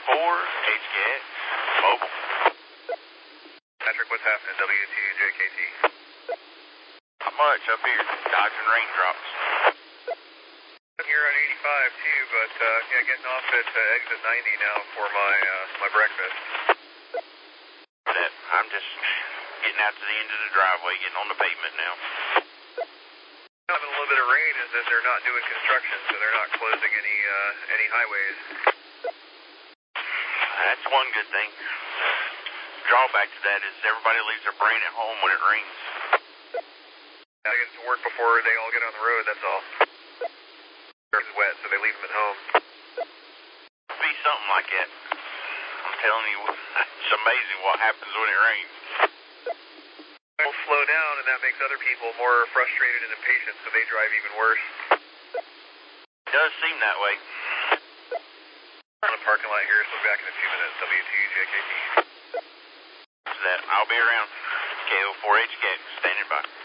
KO4HKX, mobile. Patrick, what's happening? W2JKT. Not much up here, dodging raindrops. I'm here on 85 too, but getting off at exit 90 now for my breakfast. I'm just getting out to the end of the driveway, getting on the pavement now. Having a little bit of rain is that they're not doing construction, so they're not closing any highways. That's one good thing. Drawback to that is everybody leaves their brain at home when it rains. I get to work before they all get on the road, that's all. It's wet, so they leave them at home. Be something like that. I'm telling you, it's amazing what happens when it rains. It'll slow down, and that makes other people more frustrated and impatient, so they drive even worse. It does seem that way. On the parking lot here, so back in a few minutes. W2JKT. I'll be around. KO4HK, standing by.